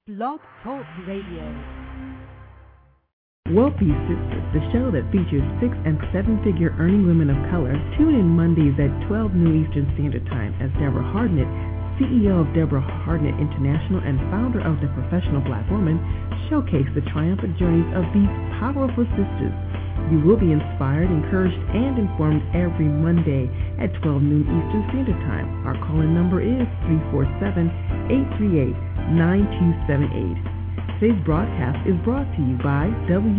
Blog Talk Radio. Wealthy Sistas, the show that features 6- and 7-figure earning women of color. Tune in Mondays at 12 noon Eastern Standard Time as Deborah Hardnett, CEO of Deborah Hardnett International and founder of The Professional Black Woman, showcase the triumphant journeys of these powerful sisters. You will be inspired, encouraged, and informed every Monday at 12 noon Eastern Standard Time. Our call-in number is 347-838-9278. Today's broadcast is brought to you by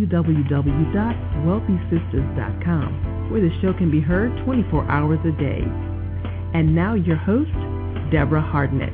www.wealthysisters.com, where the show can be heard 24 hours a day. And now your host, Deborah Hardnett.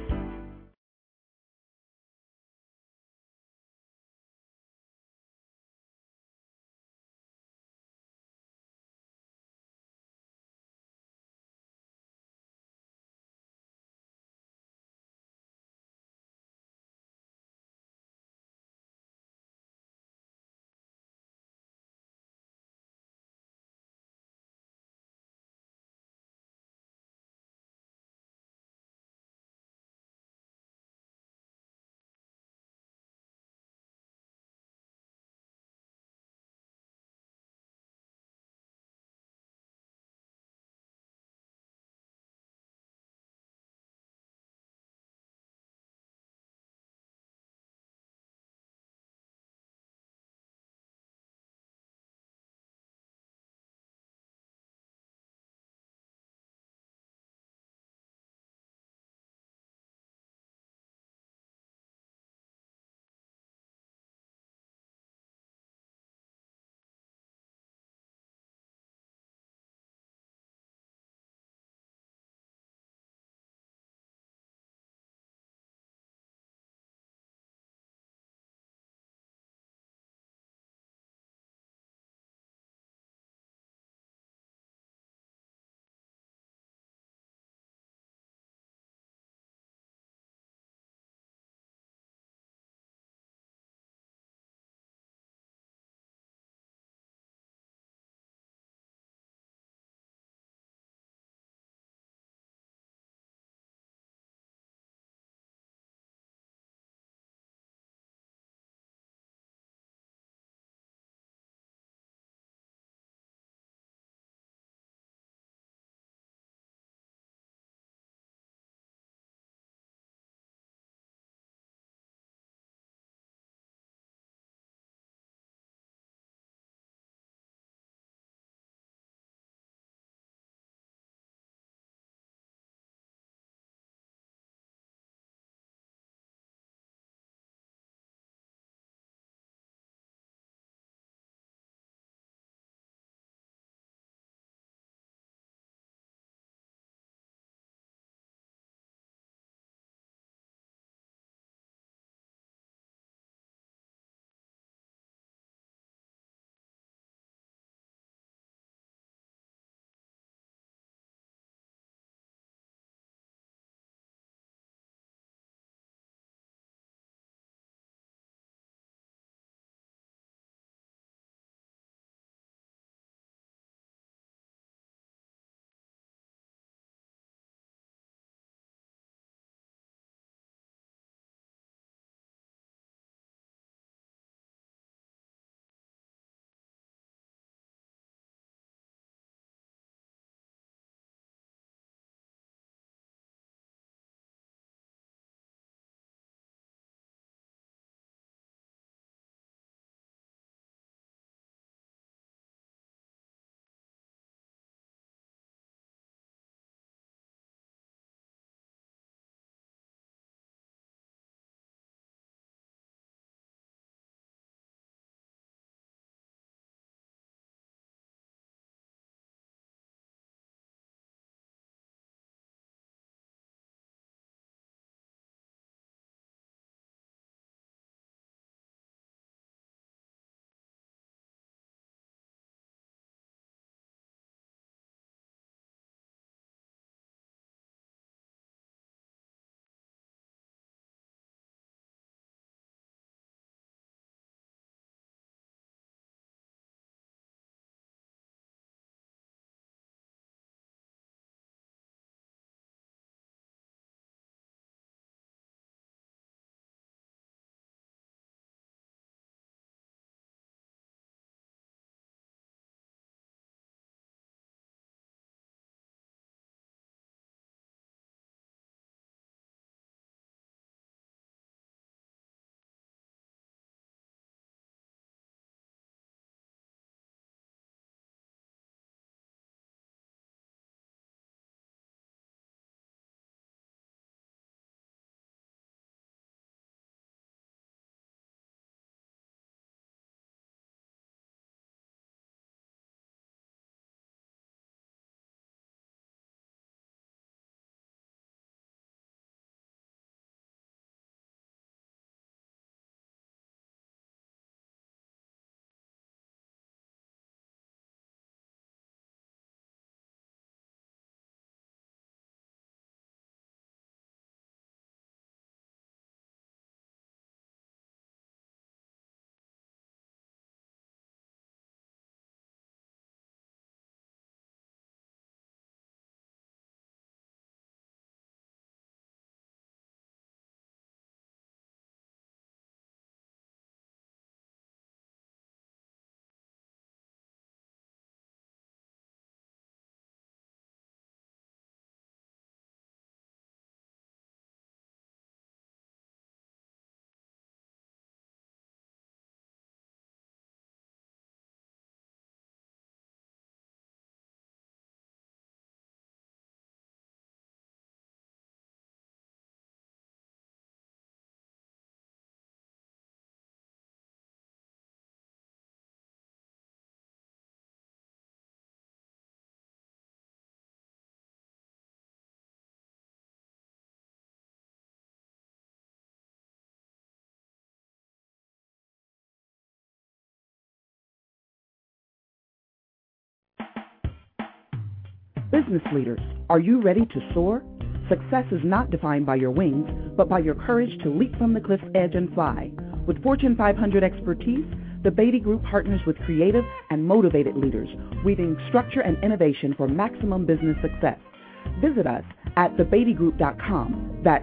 Business leaders, are you ready to soar? Success is not defined by your wings, but by your courage to leap from the cliff's edge and fly. With Fortune 500 expertise, the Beatty Group partners with creative and motivated leaders, weaving structure and innovation for maximum business success. Visit us at thebeattygroup.com. That's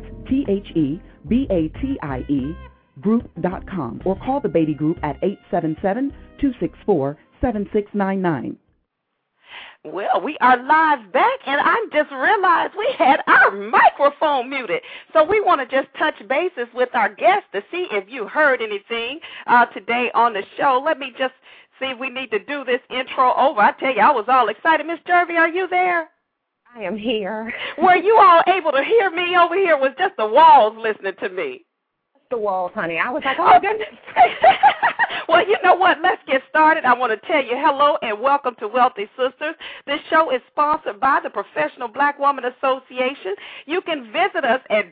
TheBatie Group.com, or call the Beatty Group at 877-264-7699. Well, we are live back, and I just realized we had our microphone muted. So we want to just touch bases with our guests to see if you heard anything today on the show. Let me just see if we need to do this intro over. I tell you, I was all excited. Miss Jervy, are you there? I am here. Were you all able to hear me over here? Was just the walls listening to me? The walls, honey. I was like, oh, goodness. Well, you know what? Let's get started. I want to tell you hello and welcome to Wealthy Sistas. This show is sponsored by the Professional Black Woman Association. You can visit us at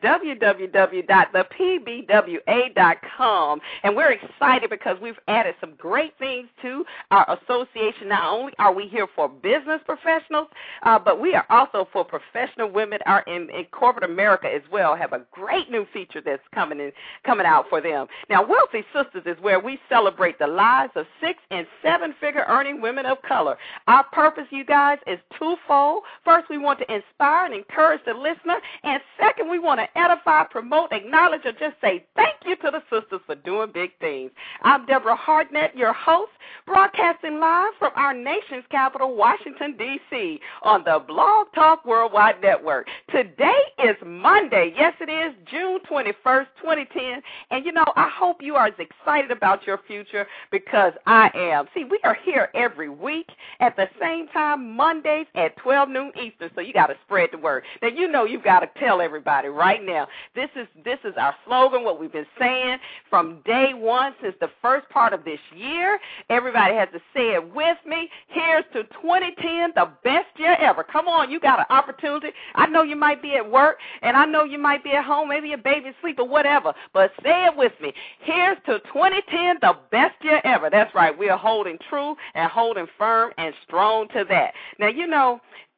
www.thepbwa.com. And we're excited because we've added some great things to our association. Not only are we here for business professionals, but we are also for professional women in corporate America as well. Have a great new feature that's coming out for them. Now, Wealthy Sistas is where we celebrate the lives of 6- and 7-figure earning women of color. Our purpose, you guys, is twofold. First, we want to inspire and encourage the listener. And second, we want to edify, promote, acknowledge, or just say thank you to the sisters for doing big things. I'm Deborah Hartnett, your host, broadcasting live from our nation's capital, Washington, D.C., on the Blog Talk Worldwide Network. Today is Monday. Yes, it is June 21st, 2010. And, you know, I hope you are as excited about your future because I am. See, we are here every week at the same time, Mondays at 12 noon Eastern, so you got to spread the word. Now, you know you've got to tell everybody right now. This is our slogan, what we've been saying from day one since the first part of this year. Everybody has to say it with me. Here's to 2010, the best year ever. Come on, you got an opportunity. I know you might be at work, and I know you might be at home, maybe your baby's asleep or whatever, but say it with me. Here's to 2010, the best year ever. That's right. We are holding true and holding firm and strong to that. Now, you know,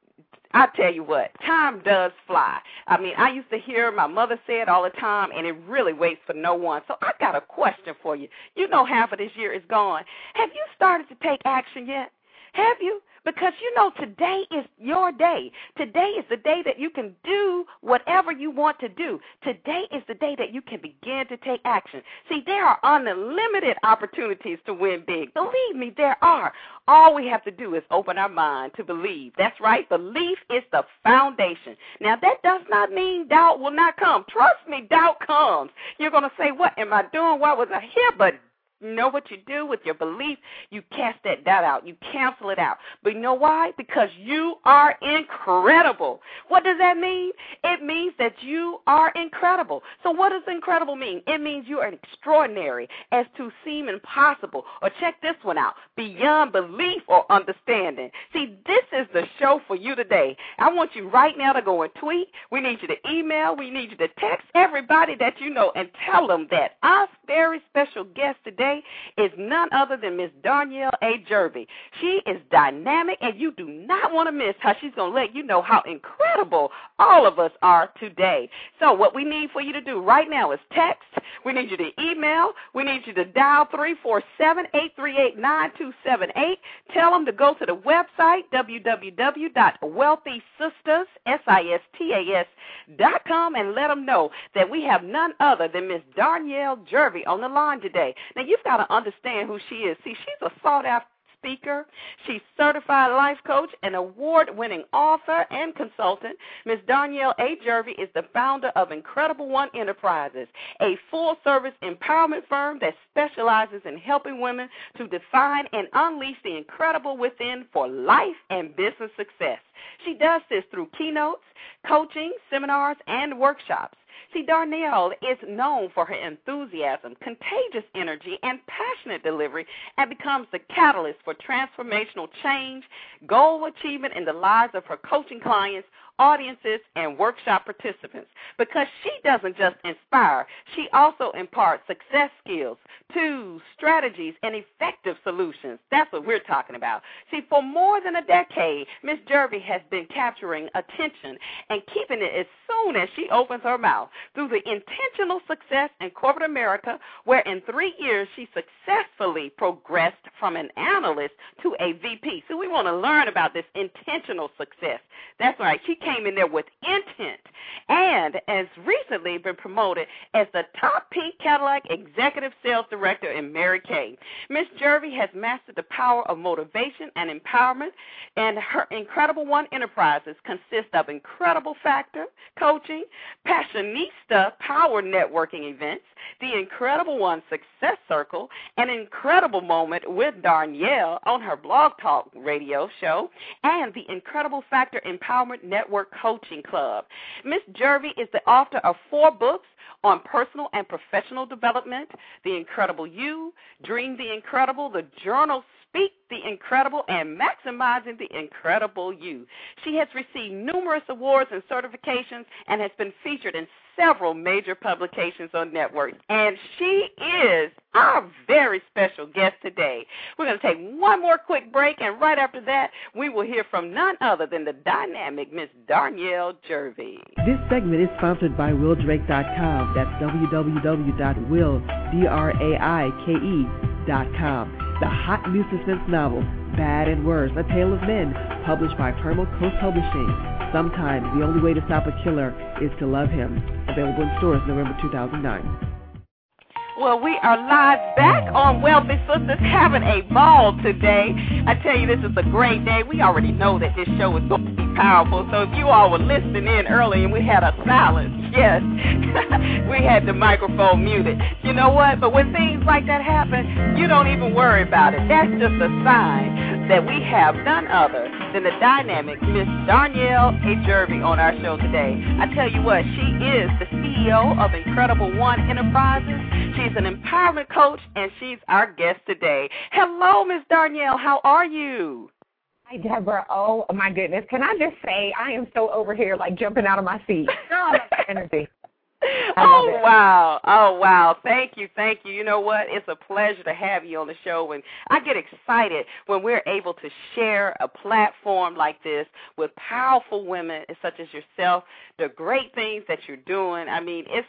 I tell you what, time does fly. I mean, I used to hear my mother say it all the time, and it really waits for no one. So I got a question for you. You know half of this year is gone. Have you started to take action yet? Have you? Because, you know, today is your day. Today is the day that you can do whatever you want to do. Today is the day that you can begin to take action. See, there are unlimited opportunities to win big. Believe me, there are. All we have to do is open our mind to believe. That's right. Belief is the foundation. Now, that does not mean doubt will not come. Trust me, doubt comes. You're going to say, what am I doing? Why was I here? But you know what you do with your belief? You cast that doubt out. You cancel it out. But you know why? Because you are incredible. What does that mean? It means that you are incredible. So what does incredible mean? It means you are extraordinary as to seem impossible. Or check this one out, beyond belief or understanding. See, this is the show for you today. I want you right now to go and tweet. We need you to email. We need you to text everybody that you know and tell them that our very special guest today is none other than Miss Darnyelle A. Jervy. She is dynamic, and you do not want to miss how she's going to let you know how incredible all of us are today. So what we need for you to do right now is text. We need you to email. We need you to dial 347-838-9278. Tell them to go to the website, www.wealthysistas.com, and let them know that we have none other than Miss Darnyelle Jervy on the line today. Now, you've got to understand who she is. See, she's a sought-after speaker. She's certified life coach, an award-winning author and consultant. Ms. Darnyelle A. Jervy is the founder of Incredible One Enterprises, a full-service empowerment firm that specializes in helping women to define and unleash the incredible within for life and business success. She does this through keynotes, coaching, seminars, and workshops. See, Darnyelle is known for her enthusiasm, contagious energy, and passionate delivery, and becomes the catalyst for transformational change, goal achievement in the lives of her coaching clients audiences, and workshop participants, because she doesn't just inspire, she also imparts success skills, tools, strategies, and effective solutions. That's what we're talking about. See, for more than a decade, Ms. Jervey has been capturing attention and keeping it as soon as she opens her mouth through the intentional success in corporate America, where in 3 years she successfully progressed from an analyst to a VP. So we want to learn about this intentional success. That's right. She came in there with intent and has recently been promoted as the top pink Cadillac Executive Sales Director in Mary Kay. Ms. Jervey has mastered the power of motivation and empowerment, and her Incredible One enterprises consist of Incredible Factor coaching, Passionista power networking events, the Incredible One Success Circle, an incredible moment with Darnyelle on her Blog Talk radio show, and the Incredible Factor Empowerment Network Coaching Club. Ms. Jervey is the author of 4 books on personal and professional development: The Incredible You, Dream the Incredible, the journal Speak the Incredible, and Maximizing the Incredible You. She has received numerous awards and certifications and has been featured in several major publications on networks. And she is our very special guest today. We're going to take one more quick break, and right after that, we will hear from none other than the dynamic Miss Darnyelle Jervey. This segment is sponsored by WillDrake.com. That's www.willdraike.com. The hot new suspense novel, Bad and Worse, A Tale of Men, published by Permal Coast Publishing. Sometimes the only way to stop a killer is to love him. Available in stores November 2009. Well, we are live back on Wealthy Sistas, having a ball today. I tell you, this is a great day. We already know that this show is going to be powerful, so if you all were listening in early and we had a silence, yes, we had the microphone muted. You know what? But when things like that happen, you don't even worry about it. That's just a sign that we have none other than the dynamic Miss Darnyelle A. Jervey on our show today. I tell you what, she is the CEO of Incredible One Enterprises. She's an empowerment coach, and she's our guest today. Hello, Miss Darnyelle. How are you? Hi, Deborah. Oh, my goodness. Can I just say I am so over here, like, jumping out of my seat. Oh, I love the energy. Oh, wow. Oh, wow. Thank you. Thank you. You know what? It's a pleasure to have you on the show. And I get excited when we're able to share a platform like this with powerful women such as yourself, the great things that you're doing. I mean, it's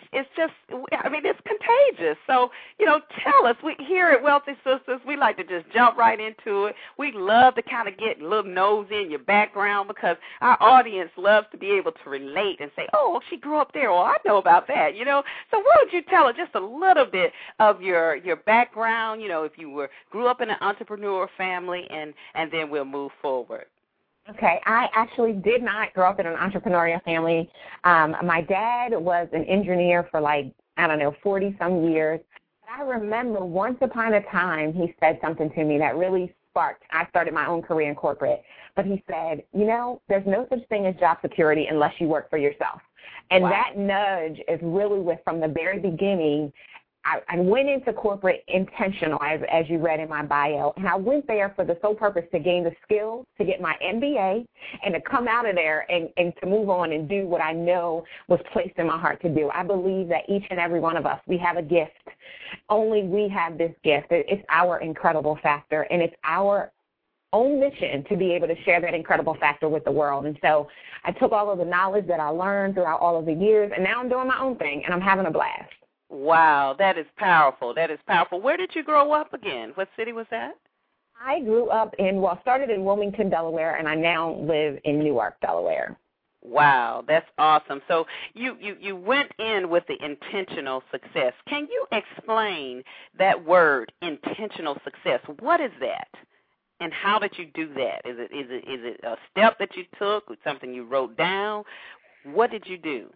contagious. So, tell us. We here at Wealthy Sistas, we like to just jump right into it. We love to kind of get a little nose in your background because our audience loves to be able to relate and say, oh, she grew up there, or I know about that, So why don't you tell us just a little bit of your background, if you grew up in an entrepreneur family, and then we'll move forward. Okay, I actually did not grow up in an entrepreneurial family. My dad was an engineer for 40-some years. I remember once upon a time he said something to me that really sparked. I started my own career in corporate. But he said, there's no such thing as job security unless you work for yourself. And wow. That nudge is really from the very beginning. I went into corporate intentional, as you read in my bio, and I went there for the sole purpose to gain the skills, to get my MBA, and to come out of there and to move on and do what I know was placed in my heart to do. I believe that each and every one of us, we have a gift. Only we have this gift. It's our incredible factor, and it's our own mission to be able to share that incredible factor with the world. And so I took all of the knowledge that I learned throughout all of the years, and now I'm doing my own thing, and I'm having a blast. Wow, that is powerful. That is powerful. Where did you grow up again? What city was that? I grew up started in Wilmington, Delaware, and I now live in Newark, Delaware. Wow, that's awesome. So you went in with the intentional success. Can you explain that word, intentional success? What is that? And how did you do that? Is it a step that you took, or something you wrote down? What did you do?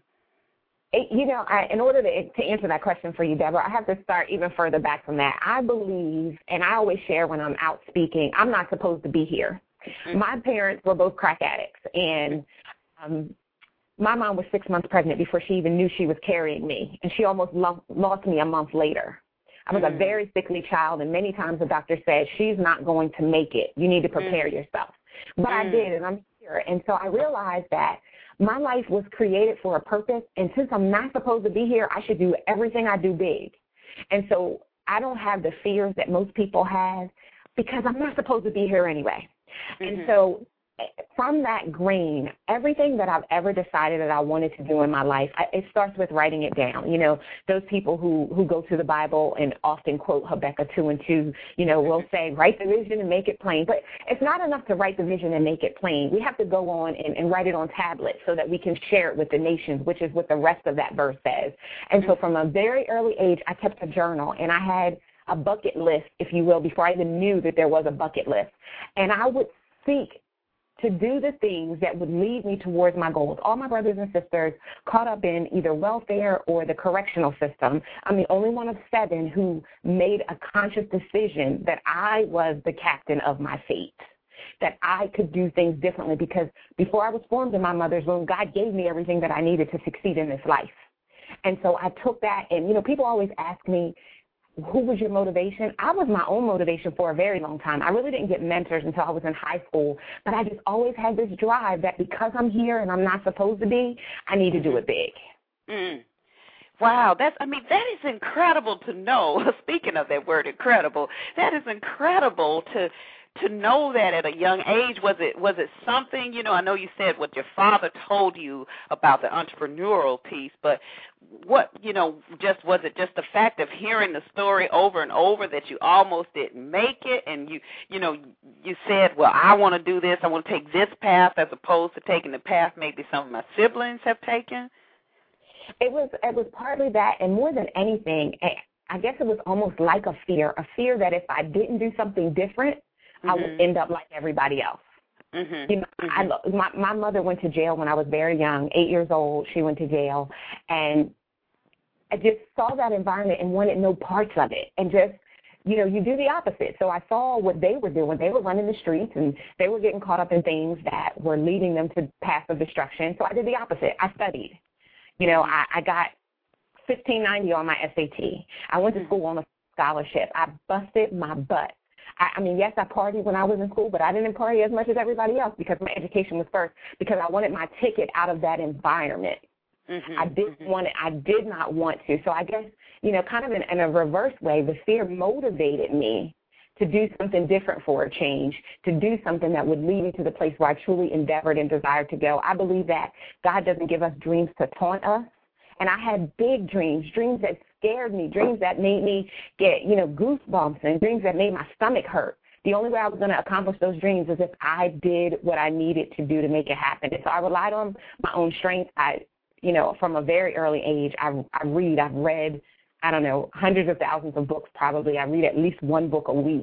In order to answer that question for you, Deborah, I have to start even further back from that. I believe, and I always share when I'm out speaking, I'm not supposed to be here. Mm-hmm. My parents were both crack addicts, and my mom was 6 months pregnant before she even knew she was carrying me, and she almost lost me a month later. I was a very sickly child, and many times the doctor said, she's not going to make it. You need to prepare yourself. But I did, and I'm here. And so I realized that My life was created for a purpose, and since I'm not supposed to be here, I should do everything I do big. And so I don't have the fears that most people have because I'm not supposed to be here anyway. And so from that grain, everything that I've ever decided that I wanted to do in my life, it starts with writing it down. You know, those people who go to the Bible and often quote Habakkuk 2:2, you know, will say, write the vision and make it plain. But it's not enough to write the vision and make it plain. We have to go on and write it on tablets so that we can share it with the nations, which is what the rest of that verse says. And so from a very early age, I kept a journal, and I had a bucket list, if you will, before I even knew that there was a bucket list. And I would seek to do the things that would lead me towards my goals. All my brothers and sisters caught up in either welfare or the correctional system. I'm the only one of 7 who made a conscious decision that I was the captain of my fate, that I could do things differently, because before I was formed in my mother's womb, God gave me everything that I needed to succeed in this life. And so I took that, and, you know, people always ask me, who was your motivation? I was my own motivation for a very long time. I really didn't get mentors until I was in high school, but I just always had this drive that because I'm here and I'm not supposed to be, I need to do it big. Wow, that is incredible to know. Speaking of that word, incredible, that is incredible to know that at a young age. Was it something, you know, I know you said what your father told you about the entrepreneurial piece, but what, you know, was it just the fact of hearing the story over and over that you almost didn't make it, and you said, well, I want to do this, I want to take this path as opposed to taking the path maybe some of my siblings have taken? It was partly that, and more than anything, I guess it was almost like a fear that if I didn't do something different, I would end up like everybody else. You know, my mother went to jail when I was very young, 8 years old. She went to jail, and I just saw that environment and wanted no parts of it, and just, you know, you do the opposite. So I saw what they were doing. They were running the streets, and they were getting caught up in things that were leading them to paths of destruction. So I did the opposite. I studied. You know, I got 1590 on my SAT. I went to school on a scholarship. I busted my butt. I mean, yes, I partied when I was in school, but I didn't party as much as everybody else because my education was first, because I wanted my ticket out of that environment. I did not want to. So I guess, you know, kind of in a reverse way, the fear motivated me to do something different for a change, to do something that would lead me to the place where I truly endeavored and desired to go. I believe that God doesn't give us dreams to taunt us. And I had big dreams that scared me, dreams that made me get, you know, goosebumps, and dreams that made my stomach hurt. The only way I was going to accomplish those dreams is if I did what I needed to do to make it happen. And so I relied on my own strength. You know, from a very early age, I've read, I don't know, hundreds of thousands of books probably. I read at least one book a week.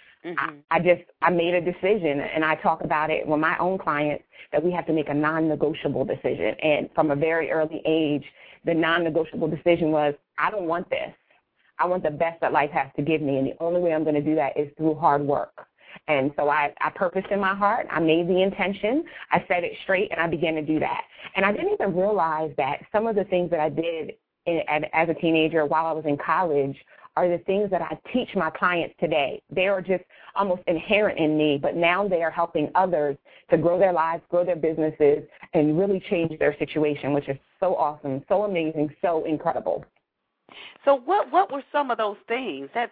I made a decision, and I talk about it with my own clients, that we have to make a non-negotiable decision. And from a very early age, the non-negotiable decision was, I don't want this. I want the best that life has to give me, and the only way I'm going to do that is through hard work. And so I purposed in my heart. I made the intention. I set it straight, and I began to do that. And I didn't even realize that some of the things that I did as a teenager while I was in college are the things that I teach my clients today. They are just almost inherent in me, but now they are helping others to grow their lives, grow their businesses, and really change their situation, which is so awesome, so amazing, so incredible. So what were some of those things? That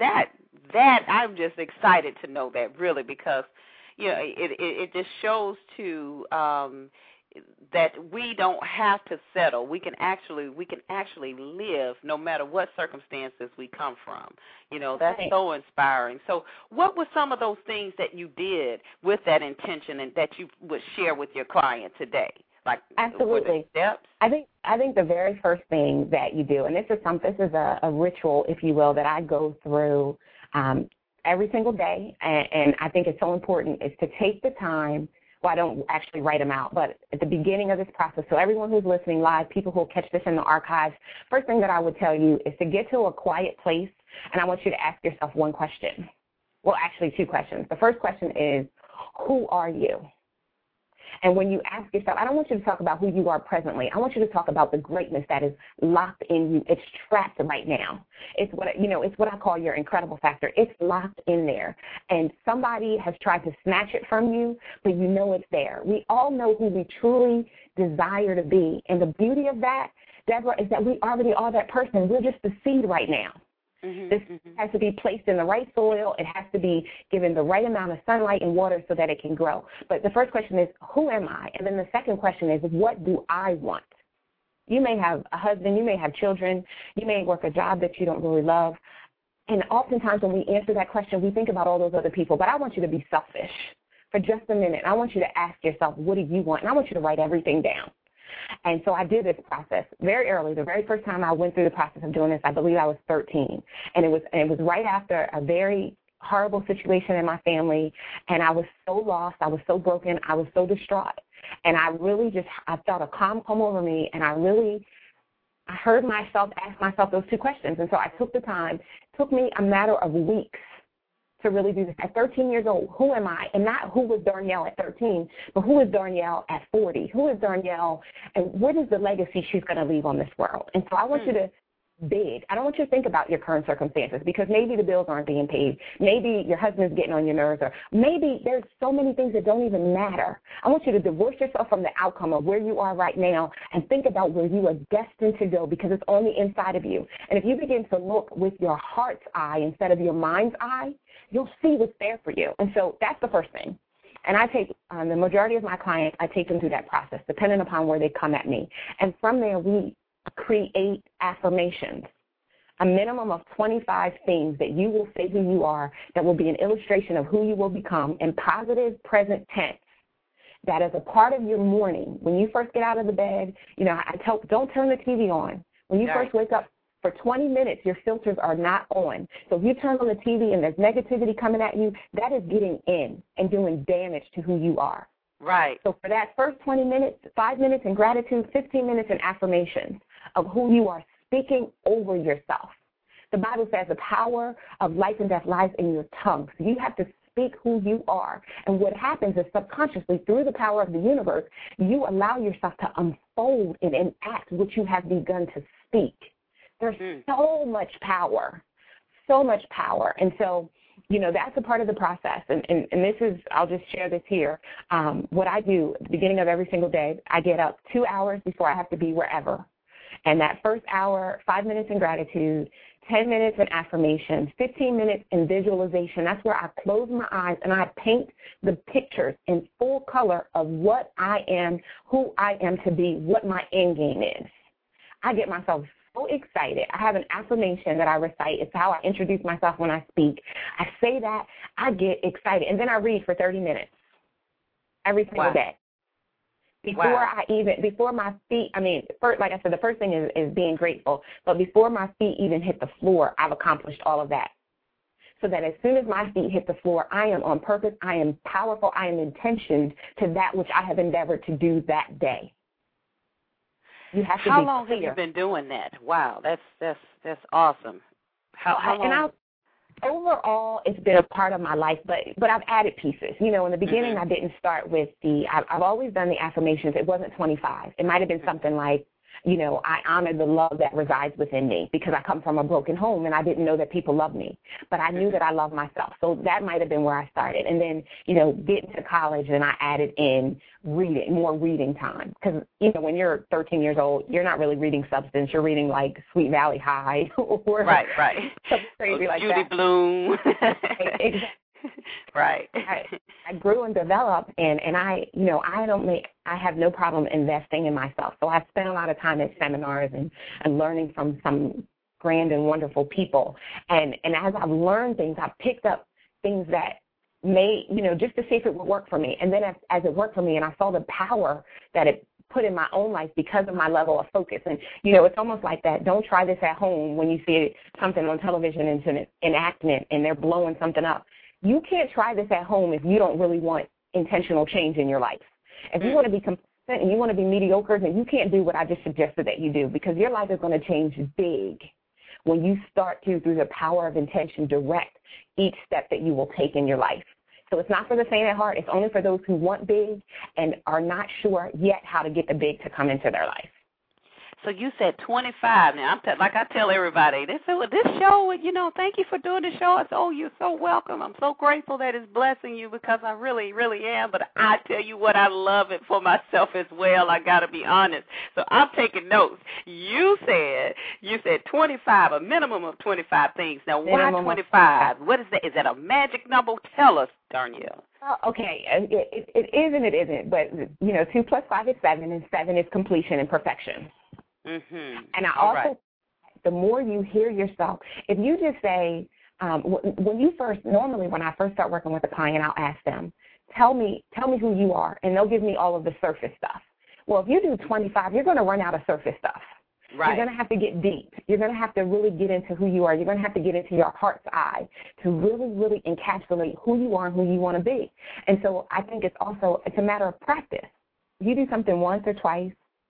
I'm just excited to know that, really, because, you know, it just shows to that we don't have to settle. We can actually live no matter what circumstances we come from. You know, that's so inspiring. So what were some of those things that you did with that intention and that you would share with your client today? Like, absolutely. Steps? I think the very first thing that you do, and this is a ritual, if you will, that I go through every single day, and I think it's so important, is to take the time. Well, I don't actually write them out, but at the beginning of this process, so everyone who's listening live, people who will catch this in the archives, first thing that I would tell you is to get to a quiet place, and I want you to ask yourself one question. Well, actually 2 questions. The first question is, who are you? And when you ask yourself, I don't want you to talk about who you are presently. I want you to talk about the greatness that is locked in you. It's trapped right now. It's what I call your incredible factor. It's locked in there. And somebody has tried to snatch it from you, but you know it's there. We all know who we truly desire to be. And the beauty of that, Deborah, is that we already are that person. We're just the seed right now. This has to be placed in the right soil. It has to be given the right amount of sunlight and water so that it can grow. But the first question is, who am I? And then the second question is, what do I want? You may have a husband. You may have children. You may work a job that you don't really love. And oftentimes when we answer that question, we think about all those other people. But I want you to be selfish for just a minute. I want you to ask yourself, what do you want? And I want you to write everything down. And so I did this process very early. The very first time I went through the process of doing this, I believe I was 13. And it was right after a very horrible situation in my family. And I was so lost. I was so broken. I was so distraught. And I felt a calm come over me. And I heard myself ask myself those two questions. And so I took the time. It took me a matter of weeks to really do this. At 13 years old, who am I? And not who was Darnell at 13, but who is Darnell at 40? Who is Darnell, and what is the legacy she's going to leave on this world? And so I want you to big. I don't want you to think about your current circumstances, because maybe the bills aren't being paid. Maybe your husband's getting on your nerves, or maybe there's so many things that don't even matter. I want you to divorce yourself from the outcome of where you are right now and think about where you are destined to go, because it's on the inside of you. And if you begin to look with your heart's eye instead of your mind's eye, you'll see what's there for you. And so that's the first thing. And I take the majority of my clients, I take them through that process, depending upon where they come at me. And from there, we create affirmations, a minimum of 25 things that you will say who you are that will be an illustration of who you will become in positive present tense. That is a part of your morning. When you first get out of the bed, I tell, don't turn the TV on. When you first wake up, for 20 minutes, your filters are not on. So if you turn on the TV and there's negativity coming at you, that is getting in and doing damage to who you are. Right. So for that first 20 minutes, 5 minutes in gratitude, 15 minutes in affirmations of who you are speaking over yourself. The Bible says the power of life and death lies in your tongue. So you have to speak who you are. And what happens is subconsciously, through the power of the universe, you allow yourself to unfold and enact what you have begun to speak. There's so much power. And so, that's a part of the process. And this is, I'll just share this here. What I do at the beginning of every single day, I get up 2 hours before I have to be wherever. And that first hour, 5 minutes in gratitude, 10 minutes in affirmations, 15 minutes in visualization. That's where I close my eyes and I paint the pictures in full color of what I am, who I am to be, what my end game is. I get myself so excited. I have an affirmation that I recite. It's how I introduce myself when I speak. I say that, I get excited, and then I read for 30 minutes every single day. Before my feet, like I said, the first thing is being grateful, but before my feet even hit the floor, I've accomplished all of that. So that as soon as my feet hit the floor, I am on purpose, I am powerful, I am intentioned to that which I have endeavored to do that day. You have to How be long clear. have you been doing that? Wow, that's awesome. How long? Overall, it's been a part of my life, but I've added pieces. In the beginning, I didn't start with I've always done the affirmations. It wasn't 25. It might have been something like, I honor the love that resides within me, because I come from a broken home and I didn't know that people love me, but I knew that I love myself. So that might have been where I started. And then, getting to college, and I added in more reading time, because, when you're 13 years old, you're not really reading substance. You're reading like Sweet Valley High or right. something crazy like Judy that. Blume. Exactly. Right. I grew and developed, and I have no problem investing in myself. So I spent a lot of time at seminars and learning from some grand and wonderful people. And as I've learned things, I've picked up things that may, just to see if it would work for me. And then as it worked for me, and I saw the power that it put in my own life because of my level of focus. And, it's almost like that. Don't try this at home when you see something on television and it's an enactment and they're blowing something up. You can't try this at home if you don't really want intentional change in your life. If you want to be complacent and you want to be mediocre, then you can't do what I just suggested that you do, because your life is going to change big when you start to, through the power of intention, direct each step that you will take in your life. So it's not for the faint at heart. It's only for those who want big and are not sure yet how to get the big to come into their life. So you said 25. Now, like I tell everybody, they say, well, this show, thank you for doing the show. I said, oh, you're so welcome. I'm so grateful that it's blessing you because I really, really am. But I tell you what, I love it for myself as well. I got to be honest. So I'm taking notes. You said 25, a minimum of 25 things. Now, why 25? What is that? Is that a magic number? Tell us, Darnell. Okay, it is and it isn't. But, 2 plus 5 is 7, and 7 is completion and perfection. Mm-hmm. And I also, the more you hear yourself, if you just say, normally when I first start working with a client, I'll ask them, tell me who you are, and they'll give me all of the surface stuff. Well, if you do 25, you're going to run out of surface stuff. Right. You're going to have to get deep. You're going to have to really get into who you are. You're going to have to get into your heart's eye to really, really encapsulate who you are and who you want to be. And so I think it's a matter of practice. If you do something once or twice,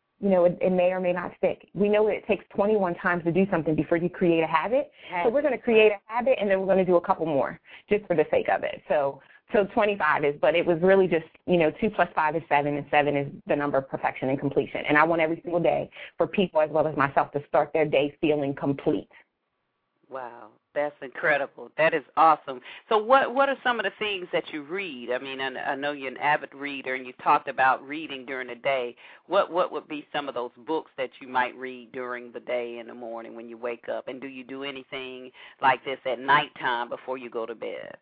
it may or may not stick. We know it takes 21 times to do something before you create a habit. So we're going to create a habit, and then we're going to do a couple more just for the sake of it. So 25 is, but it was really just, 2 plus 5 is 7, and 7 is the number of perfection and completion. And I want every single day for people as well as myself to start their day feeling complete. Wow, that's incredible. That is awesome. So what are some of the things that you read? I mean, I know you're an avid reader, and you talked about reading during the day. What would be some of those books that you might read during the day in the morning when you wake up? And do you do anything like this at nighttime before you go to bed?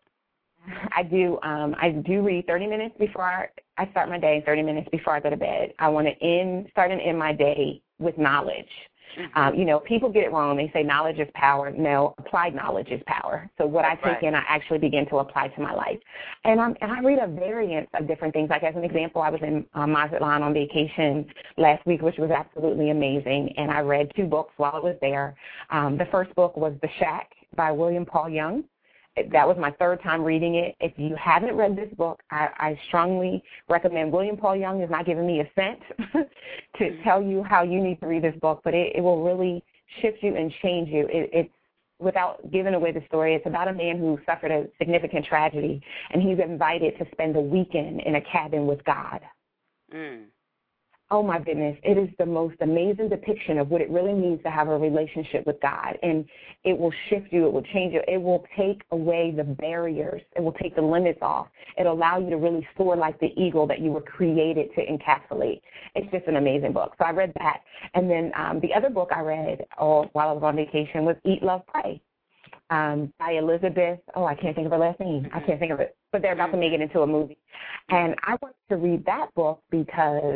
I do. I do read 30 minutes before I start my day, 30 minutes before I go to bed. I want to start and end my day with knowledge. Mm-hmm. People get it wrong. They say knowledge is power. No, applied knowledge is power. So what I take in, I actually begin to apply to my life. And I read a variance of different things. Like, as an example, I was in Mazatlan on vacation last week, which was absolutely amazing. And I read 2 books while I was there. The first book was The Shack by William Paul Young. That was my 3rd time reading it. If you haven't read this book, I strongly recommend. William Paul Young is not giving me a cent to tell you how you need to read this book, but it will really shift you and change you. It's without giving away the story, it's about a man who suffered a significant tragedy, and he's invited to spend a weekend in a cabin with God. Mm. Oh, my goodness. It is the most amazing depiction of what it really means to have a relationship with God. And it will shift you. It will change you. It will take away the barriers. It will take the limits off. It'll allow you to really soar like the eagle that you were created to encapsulate. It's just an amazing book. So I read that. And then the other book I read while I was on vacation was Eat, Love, Pray by Elizabeth. Oh, I can't think of her last name. I can't think of it. But they're about to make it into a movie. And I wanted to read that book because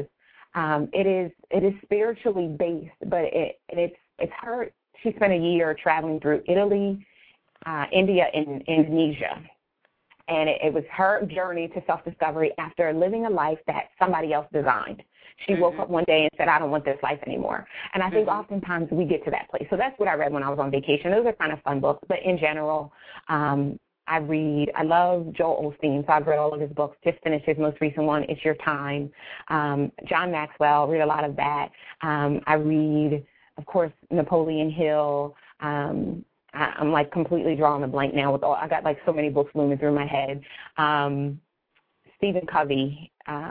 it is spiritually based, but it's her. She spent a year traveling through Italy, India, and Indonesia, and it was her journey to self-discovery after living a life that somebody else designed. She woke up one day and said, I don't want this life anymore. And I think oftentimes we get to that place. So that's what I read when I was on vacation. Those are kind of fun books, but in general, I love Joel Osteen, so I've read all of his books. Just finished his most recent one, It's Your Time. John Maxwell, read a lot of that. I read, of course, Napoleon Hill. I'm like completely drawing a blank now I got like so many books looming through my head. Stephen Covey.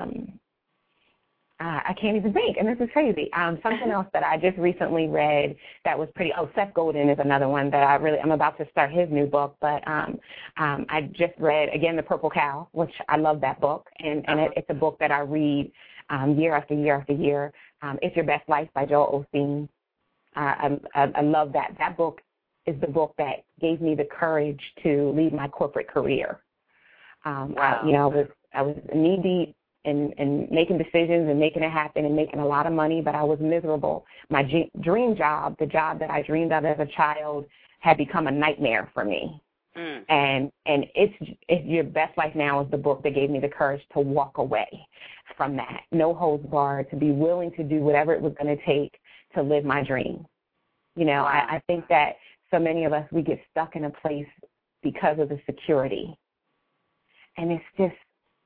I can't even think, and this is crazy. Something else that I just recently read that was Seth Godin is another one that I'm about to start his new book, but I just read, again, The Purple Cow, which I love that book, and it's a book that I read year after year after year. It's Your Best Life by Joel Osteen. I love that. That book is the book that gave me the courage to leave my corporate career. Wow. I was knee-deep and making decisions and making it happen and making a lot of money, but I was miserable. My dream job, the job that I dreamed of as a child, had become a nightmare for me. And it's Your Best Life Now is the book that gave me the courage to walk away from that, no holds barred, to be willing to do whatever it was going to take to live my dream. Wow. I think that so many of us, we get stuck in a place because of the security. And it's just,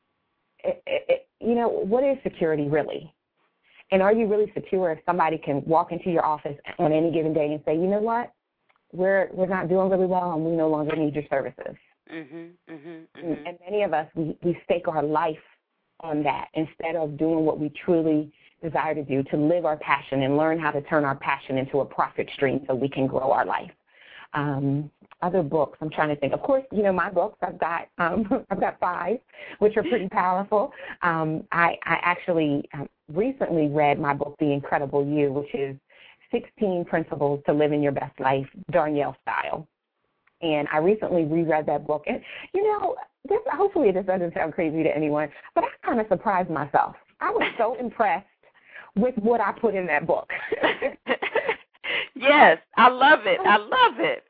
what is security really? And are you really secure if somebody can walk into your office on any given day and say, you know what, we're not doing really well and we no longer need your services? And many of us, we stake our life on that instead of doing what we truly desire to do, to live our passion and learn how to turn our passion into a profit stream so we can grow our life. Other books, I'm trying to think. Of course, my books, I've got 5, which are pretty powerful. I actually recently read my book, The Incredible You, which is 16 Principles to Living Your Best Life, Darnielle style. And I recently reread that book. And, hopefully this doesn't sound crazy to anyone, but I kind of surprised myself. I was so impressed with what I put in that book. Yes, I love it. I love it.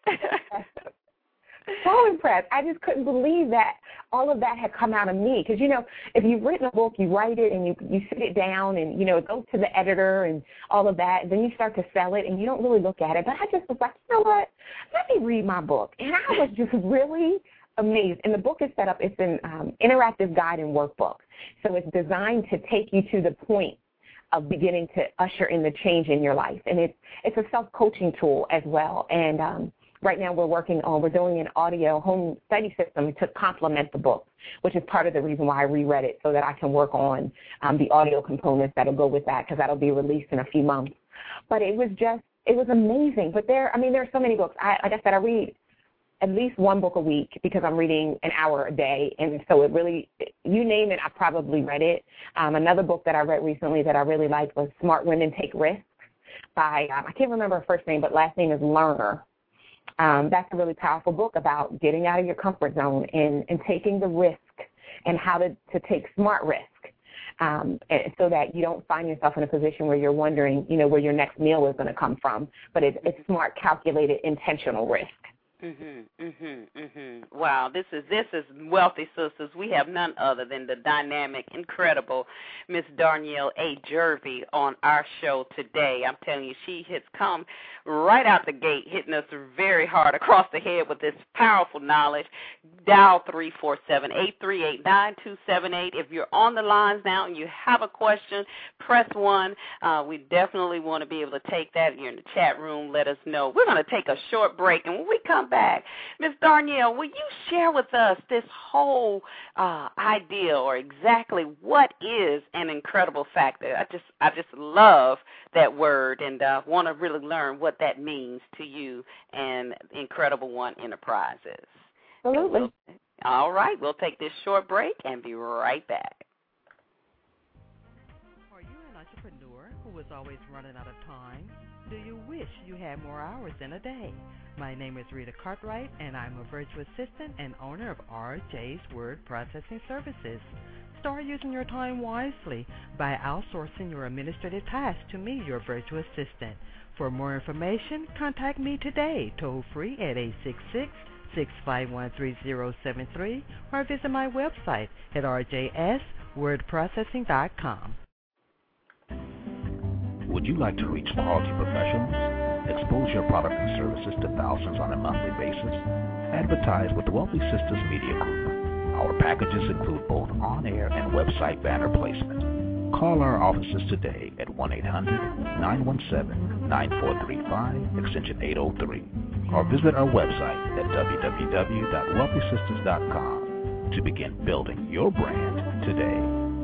So impressed. I just couldn't believe that all of that had come out of me. Because, if you've written a book, you write it and you sit it down and, it goes to the editor and all of that. And then you start to sell it and you don't really look at it. But I just was like, you know what? Let me read my book. And I was just really amazed. And the book is set up, it's an interactive guide and workbook. So it's designed to take you to the point of beginning to usher in the change in your life. And it's a self-coaching tool as well. And right now we're doing an audio home study system to complement the book, which is part of the reason why I reread it, so that I can work on the audio components that'll go with that, because that'll be released in a few months. But it was amazing. But there are so many books. Like I said, I read at least one book a week because I'm reading an hour a day. And so it really, you name it, I probably read it. Another book that I read recently that I really liked was Smart Women Take Risks by, I can't remember her first name, but last name is Lerner. That's a really powerful book about getting out of your comfort zone and taking the risk and how to take smart risk. So that you don't find yourself in a position where you're wondering, where your next meal is going to come from. But it's smart, calculated, intentional risk. Wow, this is Wealthy Sistas. We have none other than the dynamic, incredible Miss Darnielle A. Jervey on our show today. I'm telling you, she has come right out the gate, hitting us very hard across the head with this powerful knowledge. Dial 347-838-9278. If you're on the lines now and you have a question, press 1. We definitely want to be able to take that. If you're in the chat room, let us know. We're going to take a short break, and when we come back, Ms. Darnielle, will you share with us this whole idea, or exactly what is an incredible factor? I just love that word, and want to really learn what that means to you and Incredible One Enterprises. Absolutely. All right, we'll take this short break and be right back. Are you an entrepreneur who is always running out of time? Do you wish you had more hours in a day? My name is Rita Cartwright, and I'm a virtual assistant and owner of RJ's Word Processing Services. Start using your time wisely by outsourcing your administrative tasks to me, your virtual assistant. For more information, contact me today, toll-free at 866-651-3073, or visit my website at rjswordprocessing.com. Would you like to reach quality professionals? Expose your product and services to thousands on a monthly basis? Advertise with the Wealthy Sistas Media Group. Our packages include both on-air and website banner placement. Call our offices today at 1-800-917-9435, extension 803, or visit our website at www.wealthysistas.com to begin building your brand today.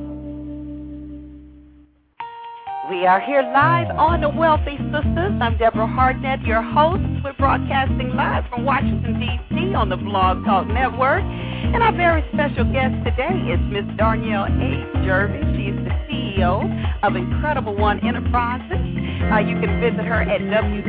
We are here live on the Wealthy Sistas. I'm Deborah Hardnett, your host. We're broadcasting live from Washington, D.C. on the Blog Talk Network. And our very special guest today is Miss Darnielle A. Jervey. She is the CEO of Incredible One Enterprises. You can visit her at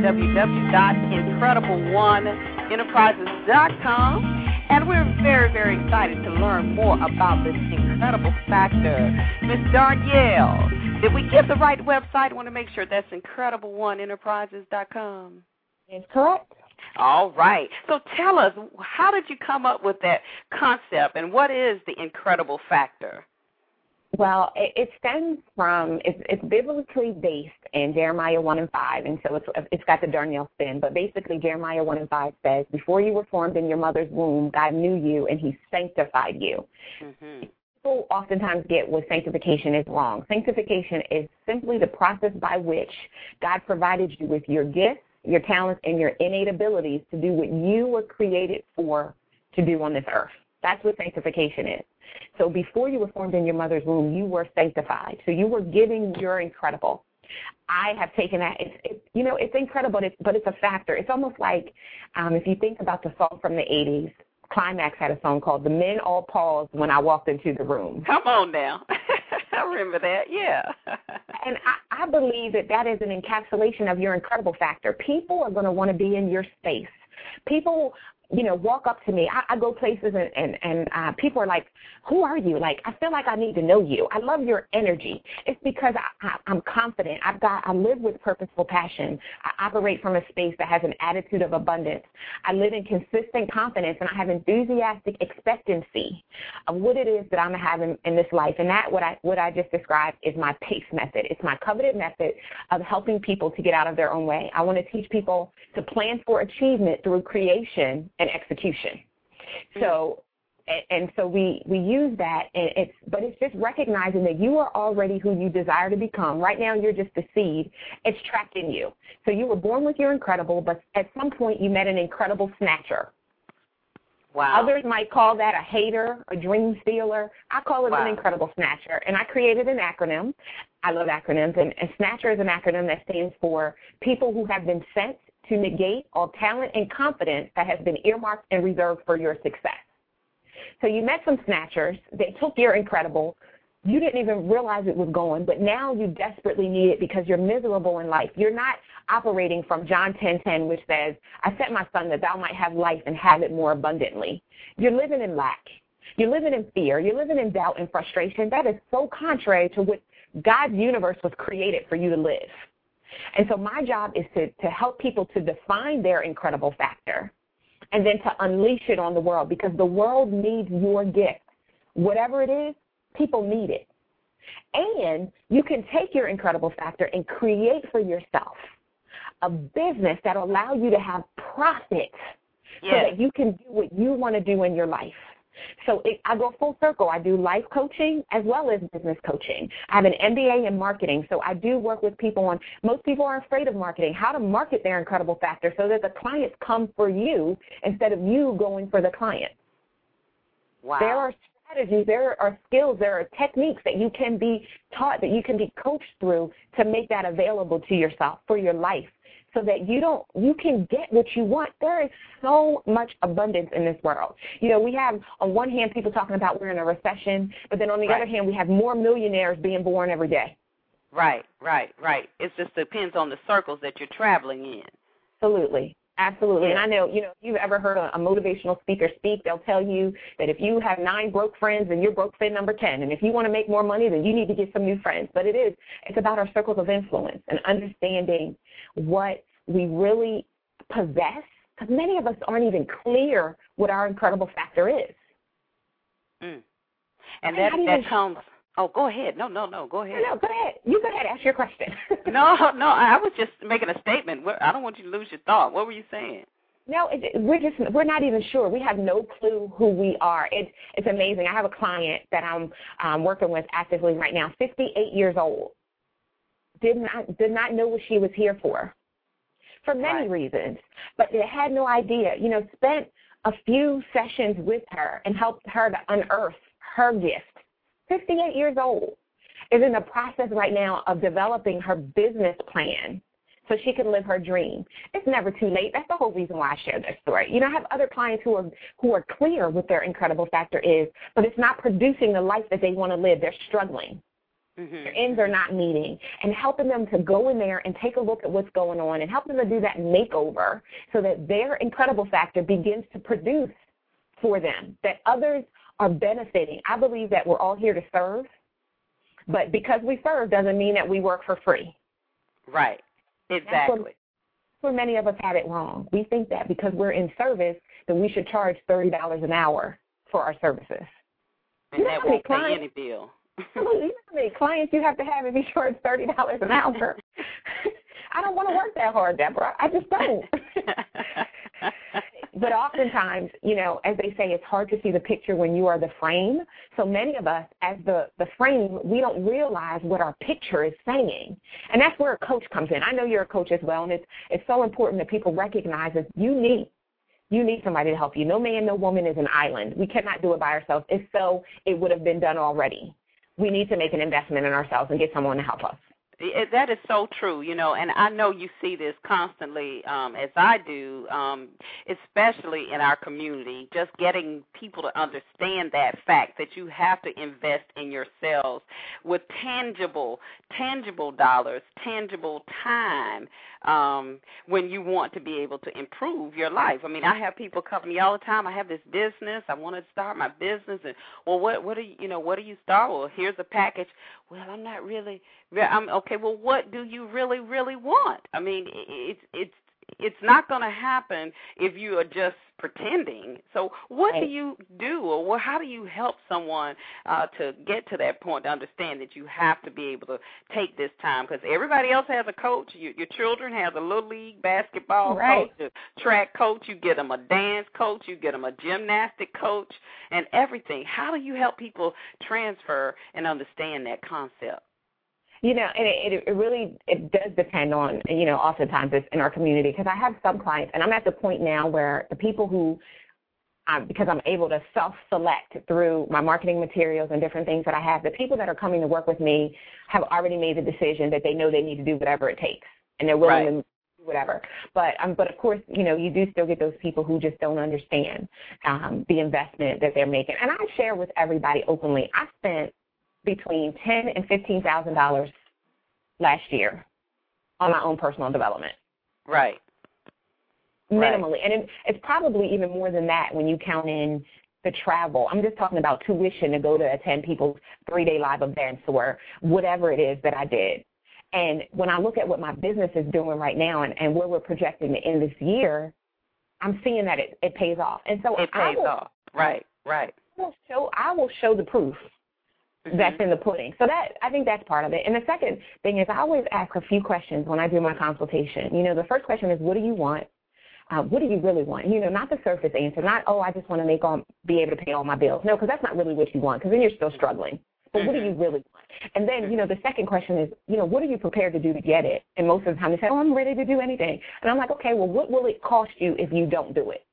www.incredibleoneenterprises.com. And we're very, very excited to learn more about this incredible factor. Miss Darnielle, did we give the right website? I want to make sure that's incredibleoneenterprises.com. That's correct. All right. So tell us, how did you come up with that concept, and what is the incredible factor? Well, it stems from, it's biblically based in Jeremiah 1:5, and so it's got the Darnielle spin. But basically, Jeremiah 1:5 says, before you were formed in your mother's womb, God knew you, and he sanctified you. Mm-hmm. People oftentimes get what sanctification is wrong. Sanctification is simply the process by which God provided you with your gifts, your talents, and your innate abilities to do what you were created for to do on this earth. That's what sanctification is. So before you were formed in your mother's womb, you were sanctified. So you were giving your incredible. I have taken that. It's incredible, but it's a factor. It's almost like if you think about the song from the 80s, Climax had a song called "The Men All Paused When I Walked Into the Room." Come on now. I remember that, yeah. And I believe that is an encapsulation of your incredible factor. People are going to want to be in your space. People, walk up to me. I go places and people are like, who are you? Like, I feel like I need to know you. I love your energy. It's because I'm confident. I live with purposeful passion. I operate from a space that has an attitude of abundance. I live in consistent confidence, and I have enthusiastic expectancy of what it is that I'm having in this life. And that, what I just described, is my PACE method. It's my coveted method of helping people to get out of their own way. I want to teach people to plan for achievement through creation and execution. So we use that, but it's just recognizing that you are already who you desire to become. Right now, you're just a seed. It's trapped in you. So you were born with your incredible, but at some point you met an incredible snatcher. Wow. Others might call that a hater, a dream stealer. I call it an incredible snatcher, and I created an acronym. I love acronyms, and snatcher is an acronym that stands for people who have been sent to negate all talent and confidence that has been earmarked and reserved for your success. So you met some snatchers. They took your incredible. You didn't even realize it was gone, but now you desperately need it because you're miserable in life. You're not operating from John 10:10, which says, I sent my son that thou might have life and have it more abundantly. You're living in lack. You're living in fear. You're living in doubt and frustration. That is so contrary to what God's universe was created for you to live. And so my job is to help people to define their incredible factor and then to unleash it on the world, because the world needs your gift. Whatever it is, people need it. And you can take your incredible factor and create for yourself a business that will allow you to have profit so that you can do what you want to do in your life. So I go full circle. I do life coaching as well as business coaching. I have an MBA in marketing, so I do work with people on, most people are afraid of marketing, how to market their incredible factor so that the clients come for you instead of you going for the client. Wow. There are strategies, there are skills, there are techniques that you can be taught, that you can be coached through to make that available to yourself for your life, so that you can get what you want. There is so much abundance in this world. We have, on one hand, people talking about we're in a recession, but then on the other hand, we have more millionaires being born every day. Right. It just depends on the circles that you're traveling in. Absolutely. And I know, if you've ever heard a motivational speaker speak, they'll tell you that if you have 9 broke friends, then you're broke friend number 10. And if you want to make more money, then you need to get some new friends. But it's about our circles of influence and understanding what we really possess, because many of us aren't even clear what our incredible factor is. And that comes... Oh, go ahead. No, go ahead. No, go ahead. You go ahead. Ask your question. No, I was just making a statement. I don't want you to lose your thought. What were you saying? No, we're not even sure. We have no clue who we are. It's amazing. I have a client that I'm working with actively right now, 58 years old. Did not know what she was here for many reasons, but they had no idea. Spent a few sessions with her and helped her to unearth her gift. 58 years old, is in the process right now of developing her business plan so she can live her dream. It's never too late. That's the whole reason why I share this story. I have other clients who are clear what their incredible factor is, but it's not producing the life that they want to live. They're struggling. Their ends are not meeting, and helping them to go in there and take a look at what's going on and help them to do that makeover so that their incredible factor begins to produce for them, that others are benefiting. I believe that we're all here to serve, but because we serve doesn't mean that we work for free. Right. Exactly. That's where many of us have it wrong. We think that because we're in service, that we should charge $30 an hour for our services. And that won't pay any bill. You know how many clients you have to have if you charge $30 an hour? I don't want to work that hard, Deborah. I just don't. But oftentimes, as they say, it's hard to see the picture when you are the frame. So many of us, as the frame, we don't realize what our picture is saying. And that's where a coach comes in. I know you're a coach as well, and it's so important that people recognize it's unique You need somebody to help you. No man, no woman is an island. We cannot do it by ourselves. If so, it would have been done already. We need to make an investment in ourselves and get someone to help us. That is so true, and I know you see this constantly, as I do, especially in our community, just getting people to understand that fact that you have to invest in yourselves with tangible dollars, tangible time, when you want to be able to improve your life. I mean, I have people come to me all the time. I have this business. I want to start my business, and well, what do you start? Well, here's a package. Well, I'm not really. Okay, well, what do you really, really want? I mean, it's not going to happen if you are just pretending. So what do you do, or how do you help someone to get to that point to understand that you have to be able to take this time? Because everybody else has a coach. Your children have a little league basketball coach, a track coach. You get them a dance coach. You get them a gymnastic coach and everything. How do you help people transfer and understand that concept? And it does depend on, oftentimes it's in our community, because I have some clients, and I'm at the point now where the people who, because I'm able to self-select through my marketing materials and different things that I have, the people that are coming to work with me have already made the decision that they know they need to do whatever it takes, and they're willing to do whatever. But of course, you do still get those people who just don't understand the investment that they're making. And I share with everybody openly, I spent between $10,000 and $15,000 last year on my own personal development. Right. Minimally. And it's probably even more than that when you count in the travel. I'm just talking about tuition to go to attend people's 3-day live events or whatever it is that I did. And when I look at what my business is doing right now and where we're projecting to end this year, I'm seeing that it pays off. And so it pays off. Right. I will show the proof that's in the pudding. So I think that's part of it. And the second thing is I always ask a few questions when I do my consultation. The first question is, what do you want? What do you really want? Not the surface answer, not, I just want to be able to pay all my bills. No, because that's not really what you want, because then you're still struggling. But what do you really want? And then, the second question is, what are you prepared to do to get it? And most of the time they say, I'm ready to do anything. And I'm like, okay, well, what will it cost you if you don't do it?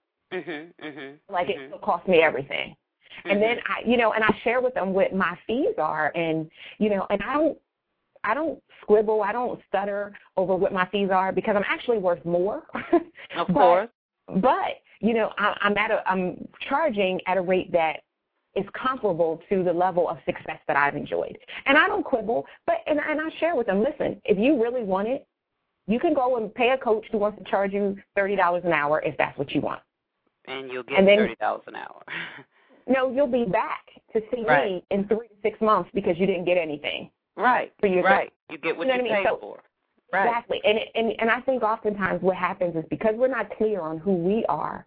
It will cost me everything. And then and I share with them what my fees are, and and I don't squibble, I don't stutter over what my fees are, because I'm actually worth more. Of course. But I'm charging at a rate that is comparable to the level of success that I've enjoyed, and I don't quibble. And I share with them, listen, if you really want it, you can go and pay a coach who wants to charge you $30 an hour if that's what you want, and you'll get $30 an hour. No, you'll be back to see me in 3 to 6 months because you didn't get anything. Right. You get what you paid for. Right. Exactly. And I think oftentimes what happens is because we're not clear on who we are,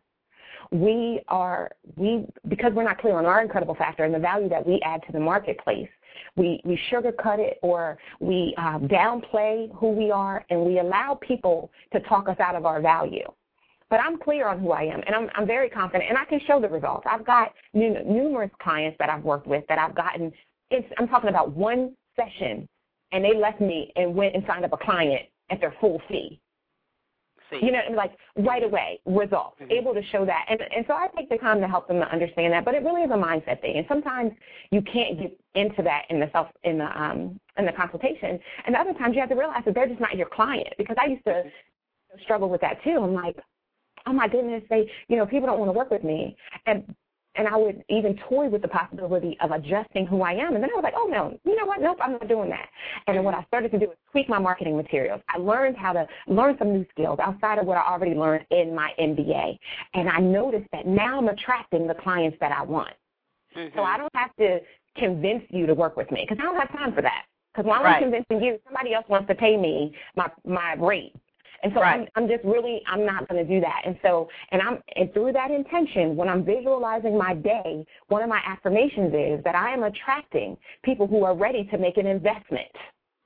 because we're not clear on our incredible factor and the value that we add to the marketplace, we sugarcoat it, or we downplay who we are, and we allow people to talk us out of our value. But I'm clear on who I am, and I'm very confident, and I can show the results. I've got numerous clients that I've worked with that I've gotten, I'm talking about one session, and they left me and went and signed up a client at their full fee. Right away, results, able to show that. And so I take the time to help them to understand that, but it really is a mindset thing. And sometimes you can't get into that in the consultation, and other times you have to realize that they're just not your client, because I used to struggle with that too. I'm like, oh my goodness, people don't want to work with me. And I would even toy with the possibility of adjusting who I am. And then I was like, oh, no, you know what? Nope, I'm not doing that. And then what I started to do was tweak my marketing materials. I learned how to learn some new skills outside of what I already learned in my MBA. And I noticed that now I'm attracting the clients that I want. So I don't have to convince you to work with me, because I don't have time for that. Because while I'm convincing you, somebody else wants to pay me my rate. And so I'm not going to do that. And so, and through that intention, when I'm visualizing my day, one of my affirmations is that I am attracting people who are ready to make an investment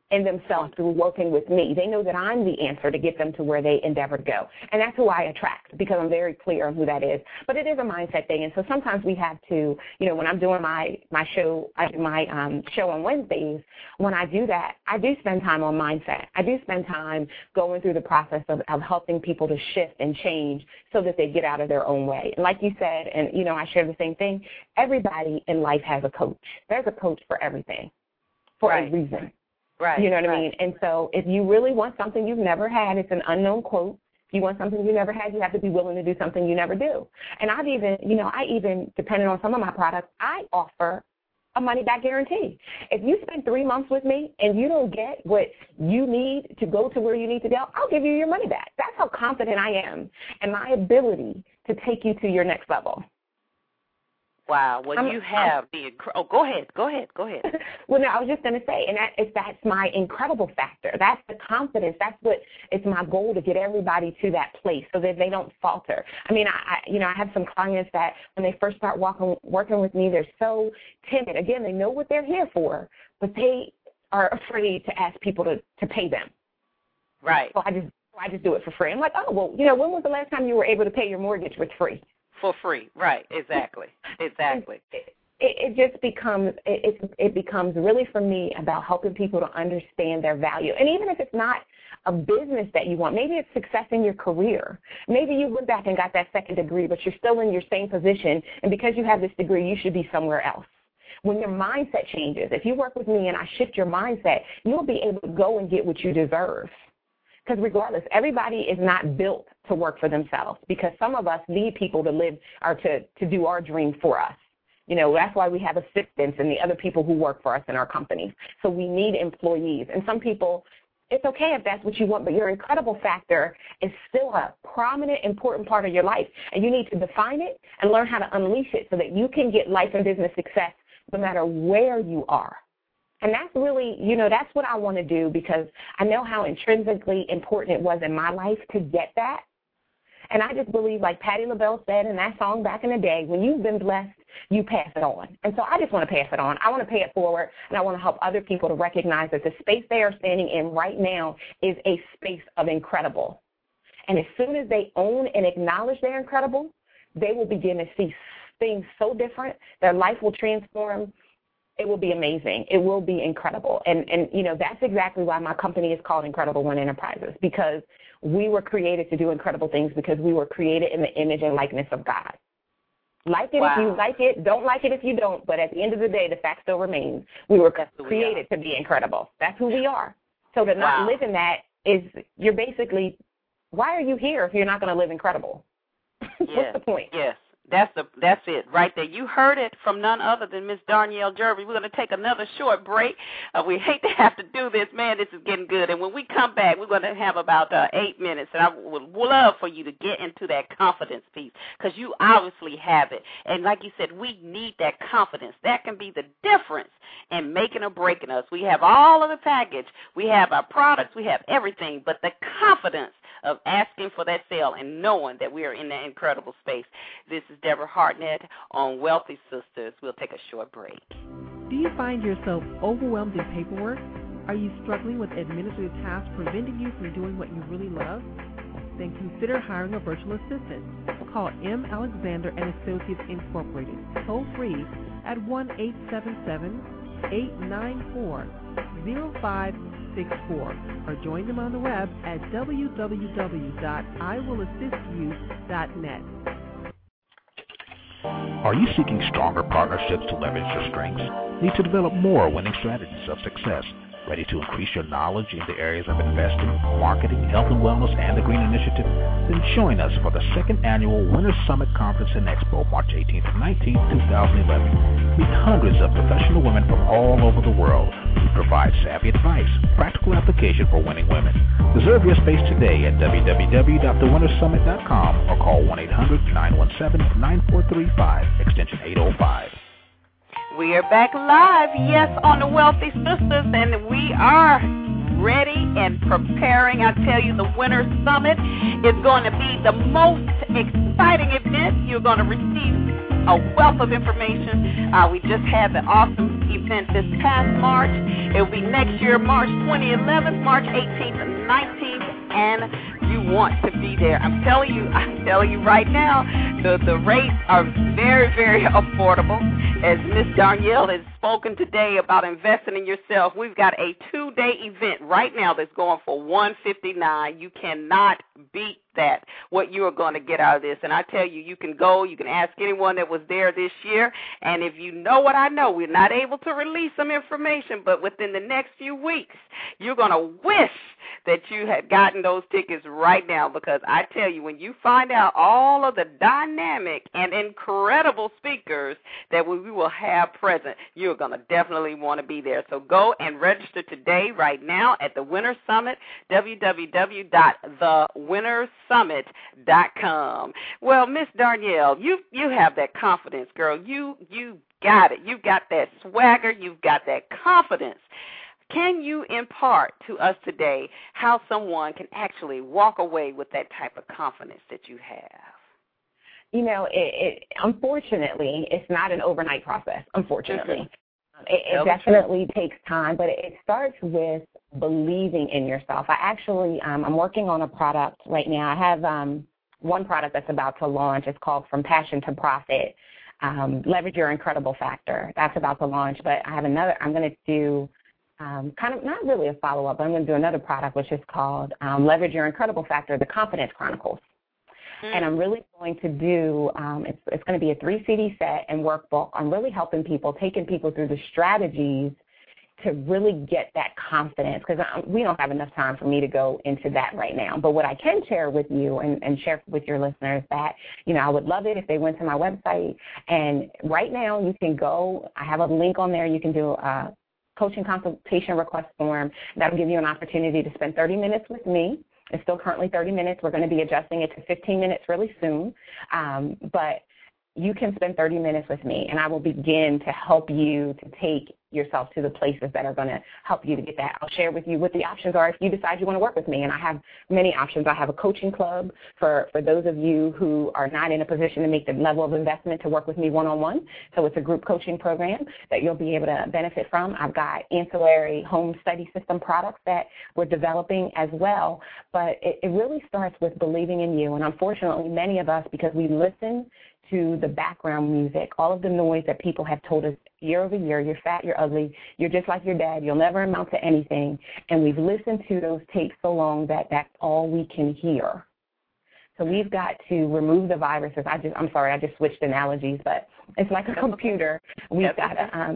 in themselves through working with me. They know that I'm the answer to get them to where they endeavor to go. And that's who I attract because I'm very clear on who that is. But it is a mindset thing. And so sometimes we have to, when I'm doing my show, show on Wednesdays, when I do that, I do spend time on mindset. I do spend time going through the process of helping people to shift and change so that they get out of their own way. And like you said, and, I share the same thing, everybody in life has a coach. There's a coach for everything, for a reason. Right. You know what I mean? And so if you really want something you've never had, it's an unknown quote. If you want something you never had, you have to be willing to do something you never do. And I even, depending on some of my products, I offer a money-back guarantee. If you spend 3 months with me and you don't get what you need to go to where you need to go, I'll give you your money back. That's how confident I am in my ability to take you to your next level. Wow. Well, you have the go ahead. Well, no, I was just going to say, and that's my incredible factor. That's the confidence. That's what it's my goal to get everybody to that place so that they don't falter. I mean, I have some clients that when they first start working with me, they're so timid. Again, they know what they're here for, but they are afraid to ask people to pay them. Right. So I just do it for free. I'm like, oh, well, when was the last time you were able to pay your mortgage with free? For free, right? Exactly. It just becomes it becomes really for me about helping people to understand their value. And even if it's not a business that you want, maybe it's success in your career. Maybe you went back and got that second degree, but you're still in your same position, and because you have this degree, you should be somewhere else. When your mindset changes, if you work with me and I shift your mindset, you'll be able to go and get what you deserve. Because regardless, everybody is not built to work for themselves because some of us need people to live or to do our dream for us. That's why we have assistants and the other people who work for us in our companies. So we need employees. And some people, it's okay if that's what you want, but your incredible factor is still a prominent, important part of your life. And you need to define it and learn how to unleash it so that you can get life and business success no matter where you are. And that's really, that's what I want to do because I know how intrinsically important it was in my life to get that. And I just believe, like Patti LaBelle said in that song back in the day, when you've been blessed, you pass it on. And so I just want to pass it on. I want to pay it forward, and I want to help other people to recognize that the space they are standing in right now is a space of incredible. And as soon as they own and acknowledge they're incredible, they will begin to see things so different. Their life will transform. It will be amazing. It will be incredible. And that's exactly why my company is called Incredible One Enterprises, because we were created to do incredible things because we were created in the image and likeness of God. Like it if you like it, don't like it if you don't, but at the end of the day, the fact still remains. We were created to be incredible. That's who we are. So to not live in that is, you're basically, why are you here if you're not going to live incredible? What's the point? Yes. That's it right there. You heard it from none other than Miss Darnyelle Jervey. We're going to take another short break. We hate to have to do this. Man, this is getting good. And when we come back, we're going to have about 8 minutes. And I would love for you to get into that confidence piece because you obviously have it. And like you said, we need that confidence. That can be the difference in making or breaking us. We have all of the package. We have our products. We have everything. But the confidence of asking for that sale and knowing that we are in that incredible space. This is Deborah Hartnett on Wealthy Sisters. We'll take a short break. Do you find yourself overwhelmed in paperwork? Are you struggling with administrative tasks preventing you from doing what you really love? Then consider hiring a virtual assistant. Call M. Alexander & Associates Incorporated, toll free at 1-877-894-0564 or join them on the web at www.iwillassistyou.net. Are you seeking stronger partnerships to leverage your strengths? Need to develop more winning strategies of success? Ready to increase your knowledge in the areas of investing, marketing, health and wellness, and the Green Initiative? Then join us for the second annual Winners Summit Conference and Expo, March 18th and 19th, 2011. Meet hundreds of professional women from all over the world. We provide savvy advice, practical application for winning women. Reserve your space today at www.thewinnersummit.com or call 1-800-917-9435, extension 805. We are back live, yes, on the Wealthy Sisters, and we are ready and preparing. I tell you, the Winter Summit is going to be the most exciting event. You're going to receive a wealth of information. We just had the awesome event this past March. It will be next year, March 2011, March 18th and 19th, and you want to be there. I'm telling you right now, the rates are very, very affordable. As Miss Darnyelle has spoken today about investing in yourself, we've got a 2-day event right now that's going for $159. You cannot beat that, what you are going to get out of this. And I tell you, you can go, you can ask anyone that was there this year, and if you know what I know, we're not able to release some information, but within the next few weeks, you're going to wish that you had gotten those tickets right now, because I tell you, when you find out all of the dynamic and incredible speakers that we will have present, you're going to definitely want to be there. So go and register today, right now, at the Winter Summit, www.thewintersummit.com. Well, Miss Darnyelle, you have that confidence, girl. You got it. You've got that swagger. You've got that confidence. Can you impart to us today how someone can actually walk away with that type of confidence that you have? You know, unfortunately, it's not an overnight process, unfortunately. Mm-hmm. It definitely takes time, but it starts with believing in yourself. I'm working on a product right now. I have one product that's about to launch. It's called From Passion to Profit. Leverage Your Incredible Factor. That's about to launch, but I have another. I'm going to do kind of not really a follow-up, but I'm going to do another product which is called Leverage Your Incredible Factor, The Confidence Chronicles. And I'm really going to do, it's going to be a 3-CD set and workbook. I'm really helping people, taking people through the strategies to really get that confidence, because we don't have enough time for me to go into that right now. But what I can share with you and share with your listeners that, you know, I would love it if they went to my website. And right now you can go, I have a link on there. You can do a coaching consultation request form. That will give you an opportunity to spend 30 minutes with me. It's still currently 30 minutes. We're going to be adjusting it to 15 minutes really soon. But you can spend 30 minutes with me, and I will begin to help you to take yourself to the places that are going to help you to get that. I'll share with you what the options are if you decide you want to work with me, and I have many options. I have a coaching club for those of you who are not in a position to make the level of investment to work with me one-on-one. So it's a group coaching program that you'll be able to benefit from. I've got ancillary home study system products that we're developing as well, but it really starts with believing in you. And unfortunately, many of us, because we listen to the background music, all of the noise that people have told us year over year, you're fat, you're ugly, you're just like your dad, you'll never amount to anything. And we've listened to those tapes so long that that's all we can hear. So we've got to remove the viruses. I'm sorry, I just switched analogies, but it's like a computer. You've got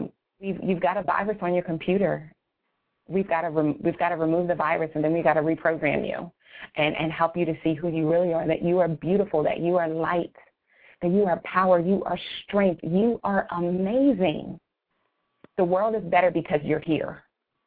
a virus on your computer. We've got to remove the virus, and then we've got to reprogram you and help you to see who you really are, that you are beautiful, that you are light, that you are power, you are strength, you are amazing. The world is better because you're here.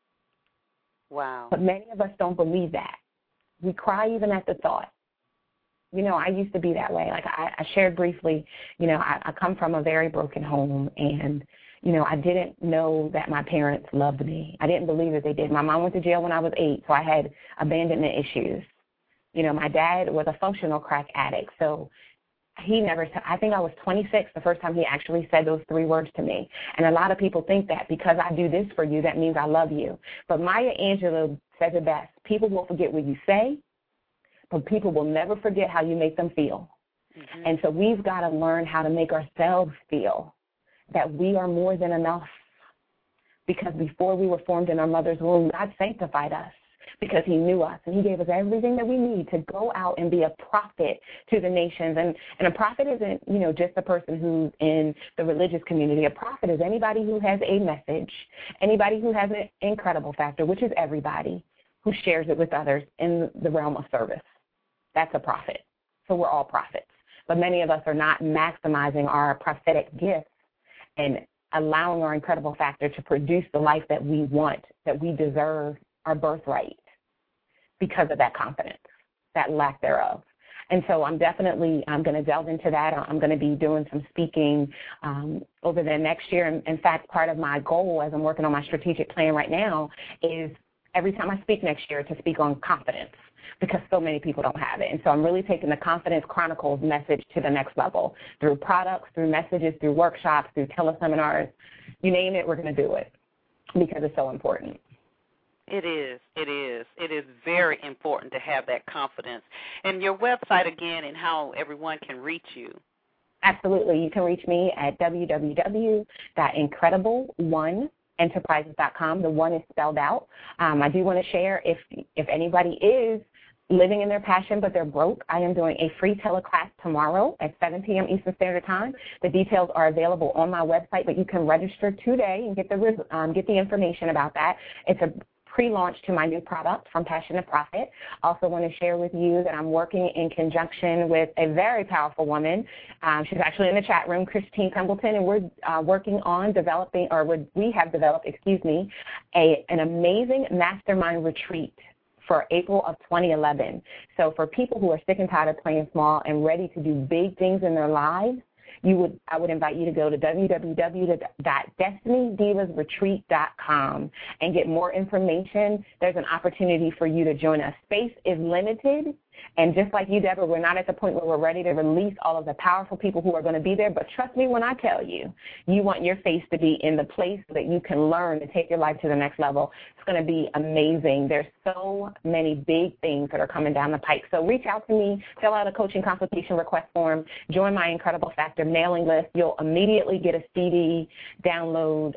Wow. But many of us don't believe that. We cry even at the thought. You know, I used to be that way. Like I shared briefly, you know, I come from a very broken home, and, you know, I didn't know that my parents loved me. I didn't believe that they did. My mom went to jail when I was 8, so I had abandonment issues. You know, my dad was a functional crack addict, so he never, I think I was 26 the first time he actually said those 3 words to me. And a lot of people think that because I do this for you, that means I love you. But Maya Angelou says it best. People will forget what you say, but people will never forget how you make them feel. Mm-hmm. And so we've got to learn how to make ourselves feel that we are more than enough. Because before we were formed in our mother's womb, God sanctified us, because he knew us, and he gave us everything that we need to go out and be a prophet to the nations. And a prophet isn't, you know, just a person who's in the religious community. A prophet is anybody who has a message, anybody who has an incredible factor, which is everybody who shares it with others in the realm of service. That's a prophet. So we're all prophets. But many of us are not maximizing our prophetic gifts and allowing our incredible factor to produce the life that we want, that we deserve, our birthright, because of that confidence, that lack thereof. And so I'm going to delve into that. I'm going to be doing some speaking over the next year. In fact, part of my goal as I'm working on my strategic plan right now is every time I speak next year to speak on confidence. because so many people don't have it. And so I'm really taking the Confidence Chronicles message to the next level through products, through messages, through workshops, through teleseminars. You name it, we're going to do it because it's so important. It is. It is. It is very important to have that confidence. And your website, again, and how everyone can reach you. Absolutely. You can reach me at www.incredible1enterprises.com. The one is spelled out. I do want to share if anybody is living in their passion but they're broke, I am doing a free teleclass tomorrow at 7 p.m. Eastern Standard Time. The details are available on my website, but you can register today and get the information about that. It's a pre-launch to my new product, From Passion to Profit. Also want to share with you that I'm working in conjunction with a very powerful woman. She's actually in the chat room, Christine Pembleton, and we're working on we have developed, an amazing mastermind retreat for April of 2011. So for people who are sick and tired of playing small and ready to do big things in their lives, I would invite you to go to www.destinydivasretreat.com and get more information. There's an opportunity for you to join us. Space is limited, and just like you, Deborah, we're not at the point where we're ready to release all of the powerful people who are going to be there, but trust me when I tell you, you want your face to be in the place so that you can learn to take your life to the next level. It's going to be amazing. There's so many big things that are coming down the pike. So reach out to me, fill out a coaching consultation request form, join my Incredible Factor mailing list. You'll immediately get a CD download,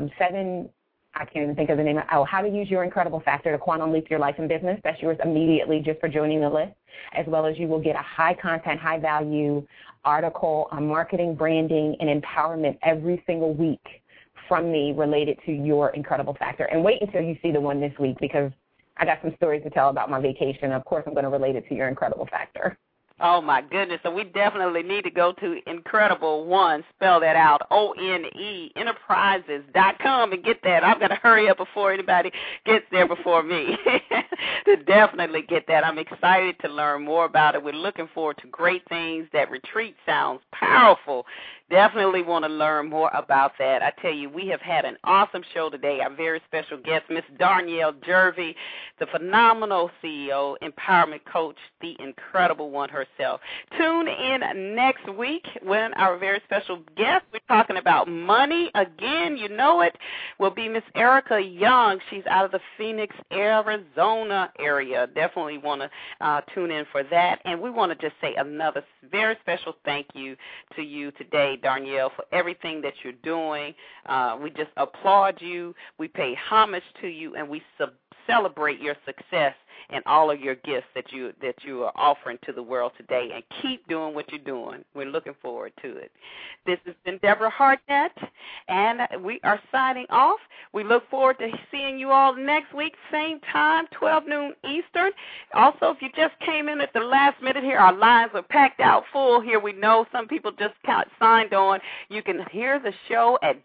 I can't even think of the name How to Use Your Incredible Factor to Quantum Leap Your Life and Business. That's yours immediately just for joining the list, as well as you will get a high-content, high-value article on marketing, branding, and empowerment every single week from me related to your Incredible Factor. And wait until you see the one this week because I got some stories to tell about my vacation. Of course, I'm going to relate it to your Incredible Factor. Oh, my goodness. So we definitely need to go to Incredible One, spell that out, O-N-E, enterprises.com and get that. I'm going to hurry up before anybody gets there before me to definitely get that. I'm excited to learn more about it. We're looking forward to great things. That retreat sounds powerful. Definitely want to learn more about that. I tell you, we have had an awesome show today. Our very special guest, Miss Darnyelle Jervey, the phenomenal CEO, empowerment coach, the incredible one herself. Tune in next week when our very special guest, we're talking about money. Again, you know it, will be Miss Erica Young. She's out of the Phoenix, Arizona area. Definitely want to tune in for that. And we want to just say another very special thank you to you today, Darnyelle, for everything that you're doing. We just applaud you. We pay homage to you, and we celebrate your success and all of your gifts that you are offering to the world today. And keep doing what you're doing. We're looking forward to it. This has been Deborah Hartnett, and we are signing off. We look forward to seeing you all next week, same time, 12 noon Eastern. Also, if you just came in at the last minute here, our lines are packed out full here. We know some people just signed on. You can hear the show at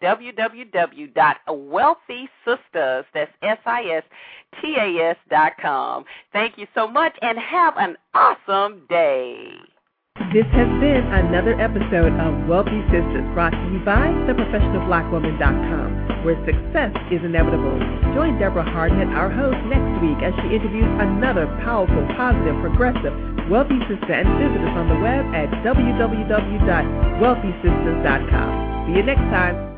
www.wealthysistas, that's SISTAS.com. Thank you so much, and have an awesome day. This has been another episode of Wealthy Sistas, brought to you by theprofessionalblackwoman.com, where success is inevitable. Join Deborah Hartnett, our host, next week as she interviews another powerful, positive, progressive, wealthy sister, and visit us on the web at www.wealthysistas.com. See you next time.